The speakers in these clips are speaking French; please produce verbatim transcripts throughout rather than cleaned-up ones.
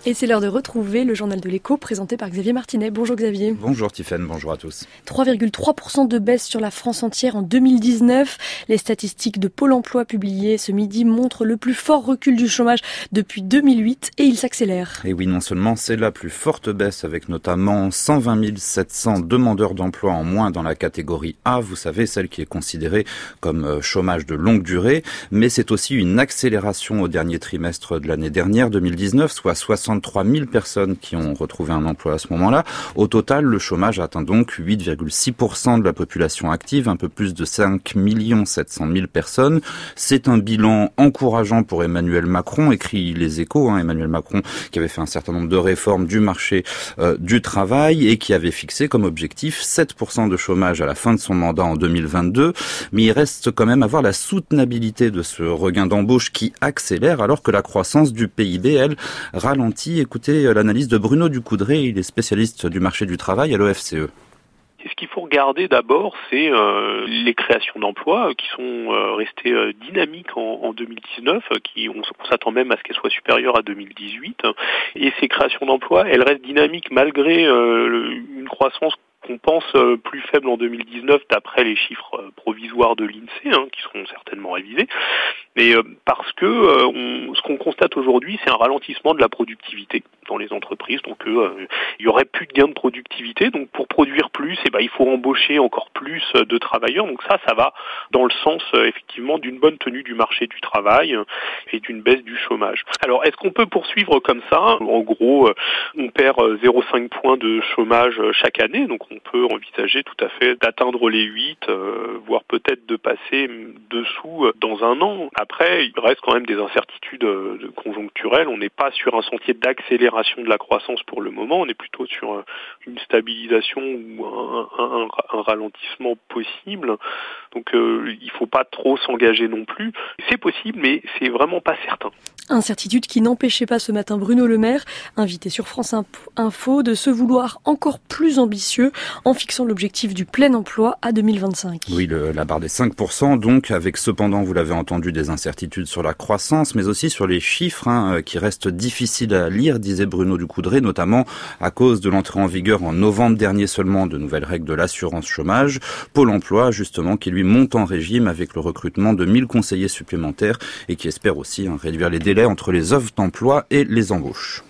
Et c'est l'heure de retrouver le journal de l'écho présenté par Xavier Martinet. Bonjour Xavier. Bonjour Tiffaine, bonjour à tous. trois virgule trois pour cent de baisse sur la France entière en deux mille dix-neuf. Les statistiques de Pôle emploi publiées ce midi montrent le plus fort recul du chômage depuis deux mille huit et il s'accélère. Et oui, non seulement c'est la plus forte baisse avec notamment cent vingt mille sept cents demandeurs d'emploi en moins dans la catégorie A, vous savez, celle qui est considérée comme chômage de longue durée, mais c'est aussi une accélération au dernier trimestre de l'année dernière, deux mille dix-neuf, soit soixante-trois mille personnes qui ont retrouvé un emploi à ce moment-là. Au total, le chômage atteint donc huit virgule six pour cent de la population active, un peu plus de cinq millions sept cent mille personnes. C'est un bilan encourageant pour Emmanuel Macron, écrit Les Échos, hein, Emmanuel Macron qui avait fait un certain nombre de réformes du marché euh, du travail et qui avait fixé comme objectif sept pour cent de chômage à la fin de son mandat en deux mille vingt-deux. Mais il reste quand même à voir la soutenabilité de ce regain d'embauche qui accélère alors que la croissance du P I B, elle, ralentit. Écoutez l'analyse de Bruno Ducoudray, il est spécialiste du marché du travail à l'O F C E. Et ce qu'il faut regarder d'abord, c'est euh, les créations d'emplois euh, qui sont euh, restées euh, dynamiques en, en deux mille dix-neuf, euh, qui on, on s'attend même à ce qu'elles soient supérieures à deux mille dix-huit. Et ces créations d'emplois, elles restent dynamiques malgré euh, une croissance qu'on pense plus faible en deux mille dix-neuf d'après les chiffres provisoires de l'INSEE, hein, qui seront certainement révisés, mais euh, parce que euh, on, ce qu'on constate aujourd'hui, c'est un ralentissement de la productivité dans les entreprises, donc euh, il y aurait plus de gains de productivité, donc pour produire plus, eh ben, il faut embaucher encore plus de travailleurs, donc ça, ça va dans le sens euh, effectivement d'une bonne tenue du marché du travail euh, et d'une baisse du chômage. Alors, est-ce qu'on peut poursuivre comme ça ? En gros, euh, on perd euh, zéro virgule cinq points de chômage chaque année, donc on peut envisager tout à fait d'atteindre les huit, euh, voire peut-être de passer dessous dans un an. Après, il reste quand même des incertitudes euh, conjoncturelles. On n'est pas sur un sentier d'accélération de la croissance pour le moment. On est plutôt sur euh, une stabilisation ou un, un, un ralentissement possible. Donc, euh, il ne faut pas trop s'engager non plus. C'est possible, mais c'est vraiment pas certain. Incertitude qui n'empêchait pas ce matin Bruno Le Maire, invité sur France Info, de se vouloir encore plus ambitieux en fixant l'objectif du plein emploi à deux mille vingt-cinq. Oui, le, la barre des cinq pour cent, donc, avec cependant, vous l'avez entendu, des incertitudes sur la croissance, mais aussi sur les chiffres hein, qui restent difficiles à lire, disait Bruno Ducoudray, notamment à cause de l'entrée en vigueur en novembre dernier seulement de nouvelles règles de l'assurance chômage. Pôle emploi, justement, qui lui monte en régime avec le recrutement de mille conseillers supplémentaires et qui espère aussi hein, réduire les délais entre les offres d'emploi et les embauches.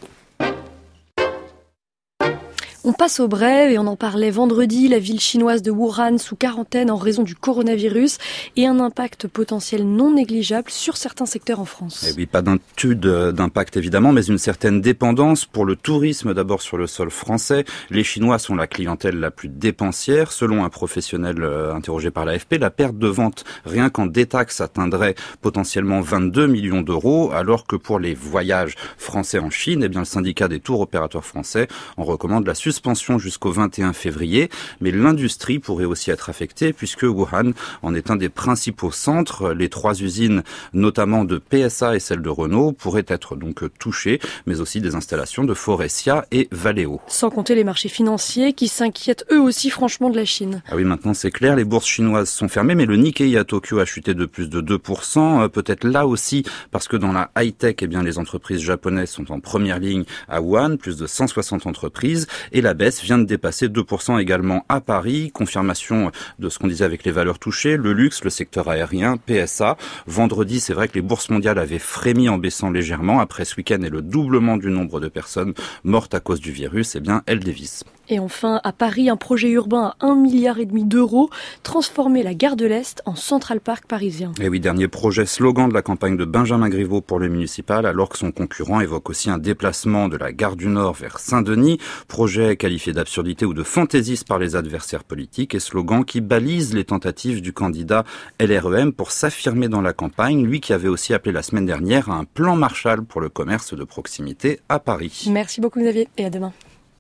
On passe au bref et on en parlait vendredi, la ville chinoise de Wuhan sous quarantaine en raison du coronavirus et un impact potentiel non négligeable sur certains secteurs en France. Et oui, pas d'étude d'impact évidemment, mais une certaine dépendance pour le tourisme d'abord sur le sol français. Les Chinois sont la clientèle la plus dépensière. Selon un professionnel interrogé par l'A F P, la perte de vente rien qu'en détaxe atteindrait potentiellement vingt-deux millions d'euros, alors que pour les voyages français en Chine, eh bien le syndicat des tours opérateurs français en recommande la suspension suspension jusqu'au vingt et un février, mais l'industrie pourrait aussi être affectée puisque Wuhan en est un des principaux centres. Les trois usines, notamment de P S A et celle de Renault, pourraient être donc touchées, mais aussi des installations de Forestia et Valeo. Sans compter les marchés financiers qui s'inquiètent eux aussi franchement de la Chine. Ah oui, maintenant c'est clair, les bourses chinoises sont fermées, mais le Nikkei à Tokyo a chuté de plus de deux pour cent, peut-être là aussi parce que dans la high-tech, eh bien, les entreprises japonaises sont en première ligne à Wuhan, plus de cent soixante entreprises, et la baisse vient de dépasser deux pour cent également à Paris. Confirmation de ce qu'on disait avec les valeurs touchées, le luxe, le secteur aérien, P S A. Vendredi, c'est vrai que les bourses mondiales avaient frémi en baissant légèrement. Après ce week-end et le doublement du nombre de personnes mortes à cause du virus, eh bien, elles dévissent. Et enfin, à Paris, un projet urbain à un milliard et demi d'euros, transformer la gare de l'Est en Central Park parisien. Et oui, dernier projet slogan de la campagne de Benjamin Griveaux pour le municipal, alors que son concurrent évoque aussi un déplacement de la gare du Nord vers Saint-Denis. Projet qualifié d'absurdité ou de fantaisiste par les adversaires politiques et slogan qui balise les tentatives du candidat L R E M pour s'affirmer dans la campagne, lui qui avait aussi appelé la semaine dernière à un plan Marshall pour le commerce de proximité à Paris. Merci beaucoup Xavier et à demain.